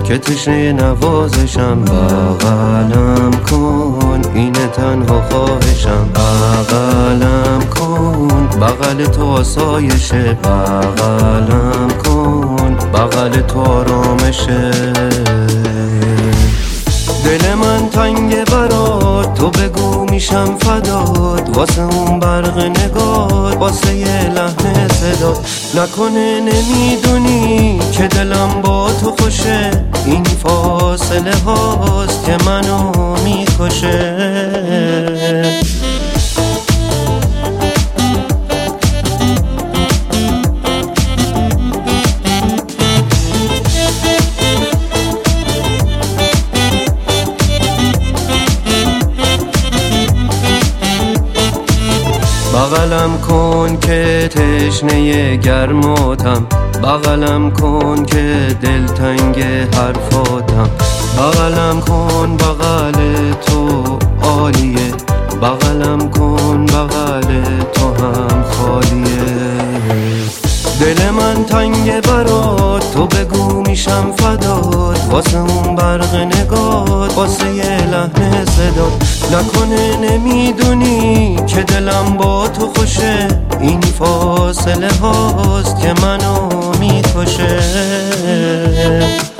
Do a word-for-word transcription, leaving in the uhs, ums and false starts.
که تشنه نوازشم. بغلم کن اینه تنها خواهشم، بغلم کن بغل تو آسایشه، بغلم کن بغل تو آرامشه. دل من تنگه برات، تو بگو میشم فدات، واسه اون برق نگات، واسه یه لحن صدات. نکنه نمیدونی که دلم با تو خوشه، این فاصله هاست که منو میکشه. بغلم کن که تشنه گرماتم، بغلم کن که دلتنگ حرفاتم، بغلم کن بغل تو عالیه، بغلم کن بغل تو هم خالیه. دل من تنگه برات، تو بگو میشم فدات، واسه اون برق نگات، واسه یه لحن صدات. نکنه نمیدونی که دلم با تو خوشه، این فاصله هاست که منو میکشه.